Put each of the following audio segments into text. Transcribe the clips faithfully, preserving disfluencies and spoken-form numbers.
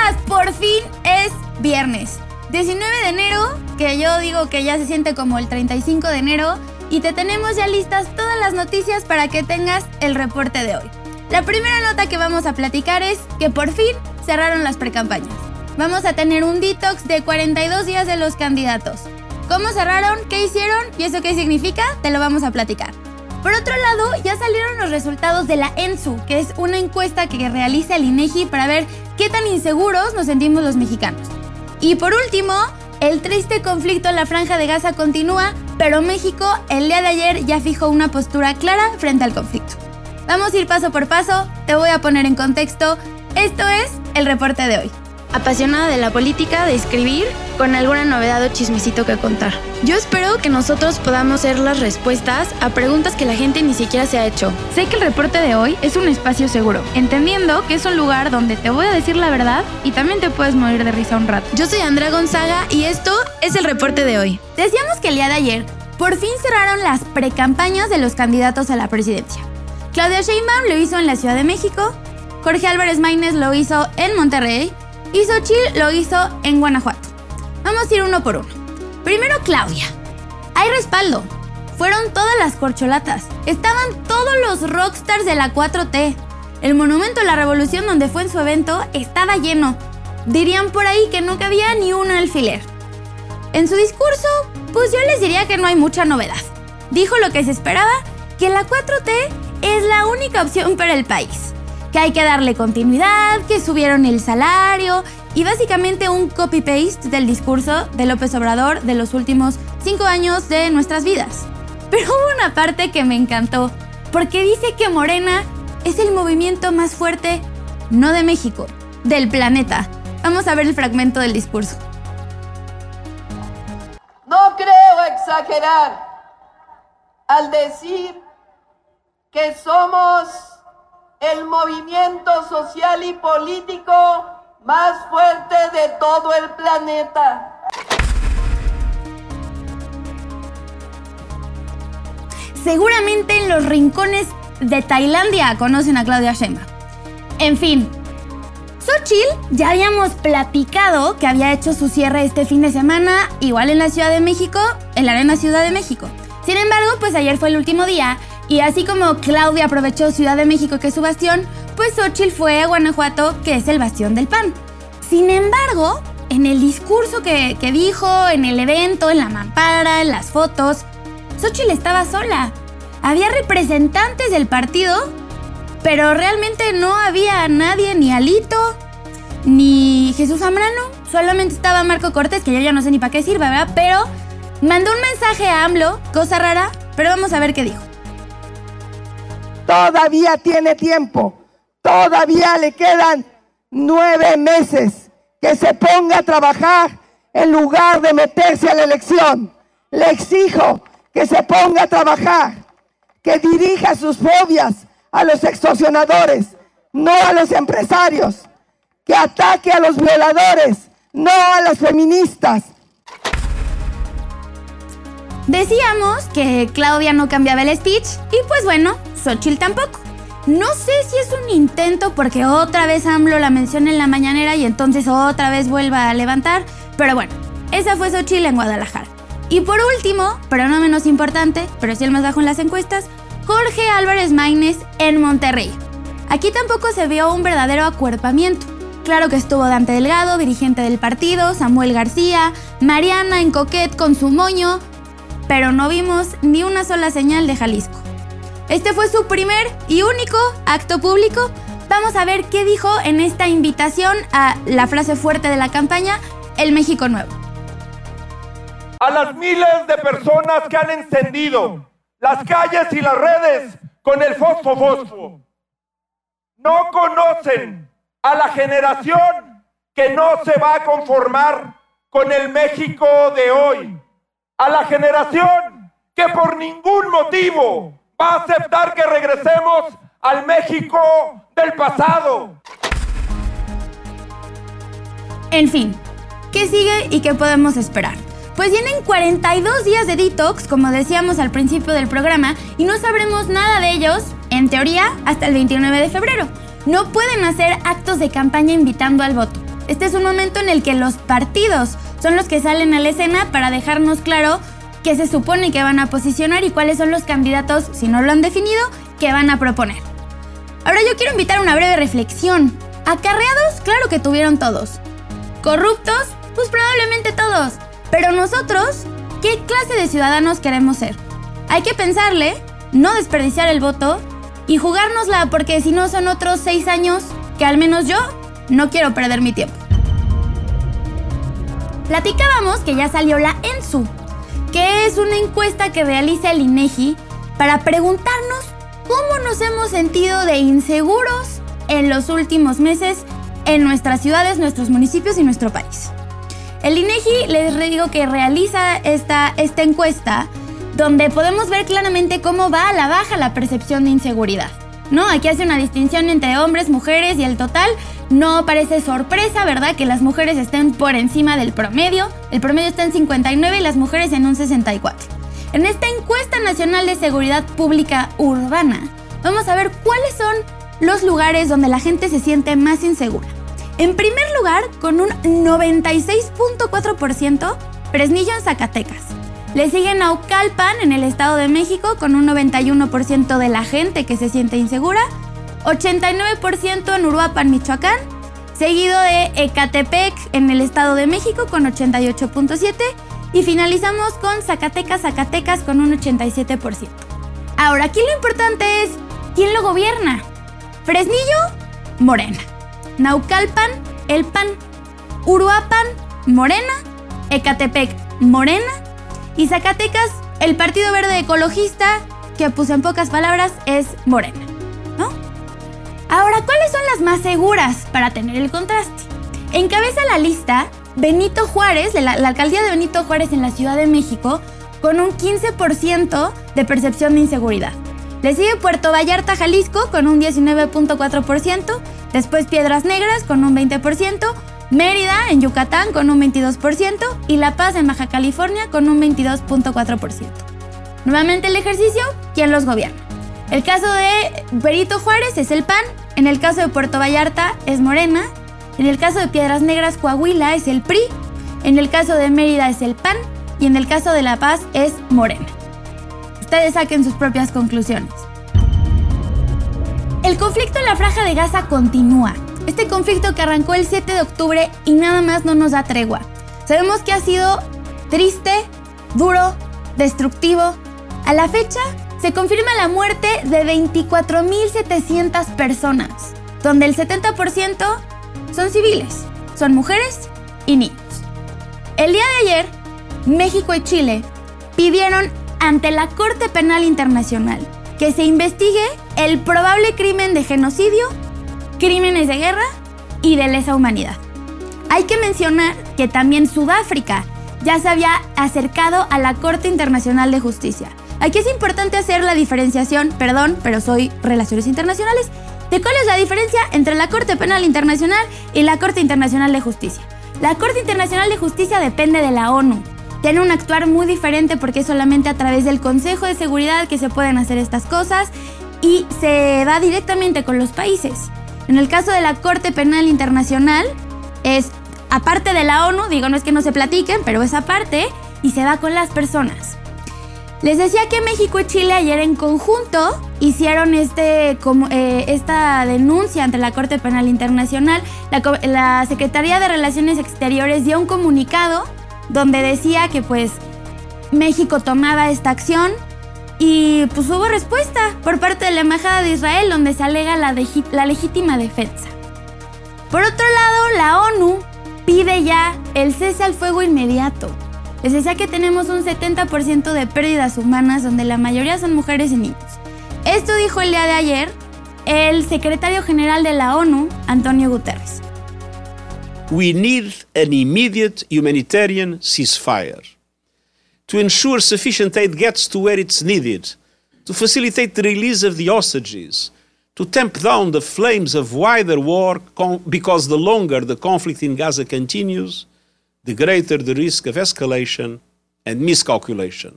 días, por fin es viernes. diecinueve de enero, que yo digo que ya se siente como el treinta y cinco de enero, y te tenemos ya listas todas las noticias para que tengas el reporte de hoy. La primera nota que vamos a platicar es que por fin cerraron las precampañas. Vamos a tener un detox de cuarenta y dos días de los candidatos. ¿Cómo cerraron? ¿Qué hicieron? ¿Y eso qué significa? Te lo vamos a platicar. Por otro lado, ya salieron los resultados de la ENSU, que es una encuesta que realiza el INEGI para ver qué tan inseguros nos sentimos los mexicanos. Y por último, el triste conflicto en la Franja de Gaza continúa, pero México el día de ayer ya fijó una postura clara frente al conflicto. Vamos a ir paso por paso, te voy a poner en contexto. Esto es el reporte de hoy. Apasionada de la política, de escribir, con alguna novedad o chismecito que contar. Yo espero que nosotros podamos ser las respuestas a preguntas que la gente ni siquiera se ha hecho. Sé que el reporte de hoy es un espacio seguro, entendiendo que es un lugar donde te voy a decir la verdad y también te puedes morir de risa un rato. Yo soy Andrea Gonzaga y esto es el reporte de hoy. Decíamos que el día de ayer por fin cerraron las precampañas de los candidatos a la presidencia. Claudia Sheinbaum lo hizo en la Ciudad de México, Jorge Álvarez Maínez lo hizo en Monterrey y Xóchitl lo hizo en Guanajuato. Vamos a ir uno por uno. Primero, Claudia. Hay respaldo. Fueron todas las corcholatas. Estaban todos los rockstars de la cuatro T. El Monumento a la Revolución, donde fue en su evento, estaba lleno. Dirían por ahí que no cabía ni un alfiler. En su discurso, pues yo les diría que no hay mucha novedad. Dijo lo que se esperaba, que la cuatro T es la única opción para el país, que hay que darle continuidad, que subieron el salario y básicamente un copy-paste del discurso de López Obrador de los últimos cinco años de nuestras vidas. Pero hubo una parte que me encantó, porque dice que Morena es el movimiento más fuerte, no de México, del planeta. Vamos a ver el fragmento del discurso. No creo exagerar al decir que somos el movimiento social y político más fuerte de todo el planeta. Seguramente en los rincones de Tailandia conocen a Claudia Sheinbaum. En fin, Xóchitl ya habíamos platicado que había hecho su cierre este fin de semana, igual en la Ciudad de México, en la Arena Ciudad de México. Sin embargo, pues ayer fue el último día. Y así como Claudia aprovechó Ciudad de México, que es su bastión, pues Xóchitl fue a Guanajuato, que es el bastión del P A N. Sin embargo, en el discurso que, que dijo, en el evento, en la mampara, en las fotos, Xóchitl estaba sola. Había representantes del partido, pero realmente no había nadie, ni Alito, ni Jesús Zambrano. Solamente estaba Marco Cortés, que yo ya no sé ni para qué sirve, ¿verdad? Pero mandó un mensaje a AMLO, cosa rara, pero vamos a ver qué dijo. Todavía tiene tiempo, todavía le quedan nueve meses que se ponga a trabajar en lugar de meterse a la elección. Le exijo que se ponga a trabajar, que dirija sus fobias a los extorsionadores, no a los empresarios, que ataque a los violadores, no a las feministas. Decíamos que Claudia no cambiaba el speech y pues bueno, Xóchitl tampoco. No sé si es un intento porque otra vez AMLO la menciona en la mañanera y entonces otra vez vuelva a levantar, pero bueno, esa fue Xóchitl en Guadalajara. Y por último, pero no menos importante, pero sí el más bajo en las encuestas, Jorge Álvarez Maínez en Monterrey. Aquí tampoco se vio un verdadero acuerpamiento. Claro que estuvo Dante Delgado, dirigente del partido, Samuel García, Mariana en coquet con su moño, pero no vimos ni una sola señal de Jalisco. Este fue su primer y único acto público. Vamos a ver qué dijo en esta invitación a la frase fuerte de la campaña, el México Nuevo. A las miles de personas que han encendido las calles y las redes con el fosfo fosfo, no conocen a la generación que no se va a conformar con el México de hoy. A la generación que por ningún motivo va a aceptar que regresemos al México del pasado. En fin, ¿qué sigue y qué podemos esperar? Pues vienen cuarenta y dos días de detox, como decíamos al principio del programa, y no sabremos nada de ellos, en teoría, hasta el veintinueve de febrero. No pueden hacer actos de campaña invitando al voto. Este es un momento en el que los partidos son los que salen a la escena para dejarnos claro qué se supone que van a posicionar y cuáles son los candidatos, si no lo han definido, que van a proponer. Ahora yo quiero invitar a una breve reflexión. Acarreados, claro que tuvieron todos. Corruptos, pues probablemente todos. Pero nosotros, ¿qué clase de ciudadanos queremos ser? Hay que pensarle, no desperdiciar el voto y jugárnosla, porque si no son otros seis años que al menos yo no quiero perder mi tiempo. Platicábamos que ya salió la ENSU, que es una encuesta que realiza el INEGI para preguntarnos cómo nos hemos sentido de inseguros en los últimos meses en nuestras ciudades, nuestros municipios y nuestro país. El INEGI, les digo que realiza esta, esta encuesta donde podemos ver claramente cómo va a la baja la percepción de inseguridad, ¿no? Aquí hace una distinción entre hombres, mujeres y el total. No parece sorpresa, ¿verdad?, que las mujeres estén por encima del promedio. El promedio está en cincuenta y nueve y las mujeres en un sesenta y cuatro. En esta encuesta nacional de seguridad pública urbana, vamos a ver cuáles son los lugares donde la gente se siente más insegura. En primer lugar, con un noventa y seis punto cuatro por ciento, Fresnillo en Zacatecas. Le sigue Naucalpan en el Estado de México con un noventa y uno por ciento de la gente que se siente insegura, ochenta y nueve por ciento en Uruapan, Michoacán, seguido de Ecatepec en el Estado de México con ochenta y ocho punto siete por ciento y finalizamos con Zacatecas, Zacatecas con un ochenta y siete por ciento. Ahora, aquí lo importante es quién lo gobierna. Fresnillo, Morena. Naucalpan, el P A N. Uruapan, Morena. Ecatepec, Morena. Y Zacatecas, el Partido Verde Ecologista, que pues en pocas palabras es Morena, ¿no? Ahora, ¿cuáles son las más seguras para tener el contraste? Encabeza la lista Benito Juárez, la, la alcaldía de Benito Juárez en la Ciudad de México, con un quince por ciento de percepción de inseguridad. Le sigue Puerto Vallarta, Jalisco, con un diecinueve punto cuatro por ciento. Después Piedras Negras, con un veinte por ciento. Mérida, en Yucatán, con un veintidós por ciento. Y La Paz, en Baja California, con un veintidós punto cuatro por ciento. Nuevamente el ejercicio, ¿quién los gobierna? El caso de Benito Juárez es el P A N. En el caso de Puerto Vallarta es Morena. En el caso de Piedras Negras, Coahuila, es el P R I. En el caso de Mérida es el P A N. Y en el caso de La Paz es Morena. Ustedes saquen sus propias conclusiones. El conflicto en la Franja de Gaza continúa. Este conflicto que arrancó el siete de octubre y nada más no nos da tregua. Sabemos que ha sido triste, duro, destructivo. A la fecha se confirma la muerte de veinticuatro mil setecientas personas, donde el setenta por ciento son civiles, son mujeres y niños. El día de ayer, México y Chile pidieron ante la Corte Penal Internacional que se investigue el probable crimen de genocidio, crímenes de guerra y de lesa humanidad. Hay que mencionar que también Sudáfrica ya se había acercado a la Corte Internacional de Justicia. Aquí es importante hacer la diferenciación, perdón, pero soy Relaciones Internacionales, de cuál es la diferencia entre la Corte Penal Internacional y la Corte Internacional de Justicia. La Corte Internacional de Justicia depende de la ONU. Tiene un actuar muy diferente porque es solamente a través del Consejo de Seguridad que se pueden hacer estas cosas y se da directamente con los países. En el caso de la Corte Penal Internacional, es aparte de la ONU, digo, no es que no se platiquen, pero es aparte y se da con las personas. Les decía que México y Chile ayer en conjunto hicieron este, como, eh, esta denuncia ante la Corte Penal Internacional. La, la Secretaría de Relaciones Exteriores dio un comunicado donde decía que pues México tomaba esta acción y pues hubo respuesta por parte de la Embajada de Israel donde se alega la, de, la legítima defensa. Por otro lado, la ONU pide ya el cese al fuego inmediato. Les decía que tenemos un setenta por ciento de pérdidas humanas donde la mayoría son mujeres y niños. Esto dijo el día de ayer el secretario general de la ONU, Antonio Guterres. We need an immediate humanitarian ceasefire to ensure sufficient aid gets to where it's needed, to facilitate the release of the hostages, to tamp down the flames of wider war because the longer the conflict in Gaza continues, the greater the risk of escalation and miscalculation.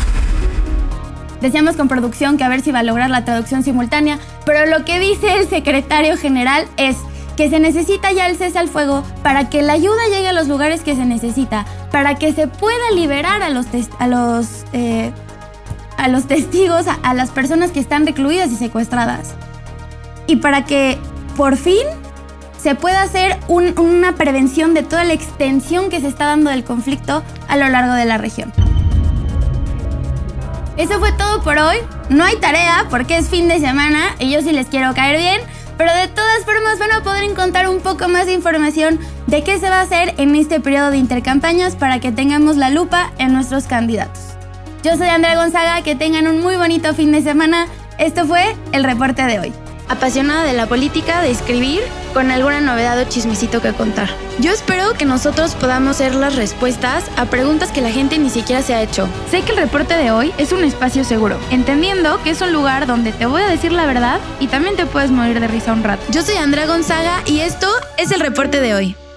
Decíamos con producción que a ver si va a lograr la traducción simultánea, pero lo que dice el secretario general es que se necesita ya el cese al fuego para que la ayuda llegue a los lugares que se necesita, para que se pueda liberar a los, tes- a los, eh, a los testigos, a, a las personas que están recluidas y secuestradas. Y para que, por fin, se pueda hacer un, una prevención de toda la extensión que se está dando del conflicto a lo largo de la región. Eso fue todo por hoy. No hay tarea porque es fin de semana y yo sí les quiero caer bien, pero de todas formas van a poder encontrar un poco más de información de qué se va a hacer en este periodo de intercampañas para que tengamos la lupa en nuestros candidatos. Yo soy Andrea Gonzaga, que tengan un muy bonito fin de semana. Esto fue el reporte de hoy. Apasionada de la política, de escribir, con alguna novedad o chismecito que contar. Yo espero que nosotros podamos ser las respuestas a preguntas que la gente ni siquiera se ha hecho. Sé que el reporte de hoy es un espacio seguro, entendiendo que es un lugar donde te voy a decir la verdad y también te puedes morir de risa un rato. Yo soy Andrea Gonzaga y esto es el reporte de hoy.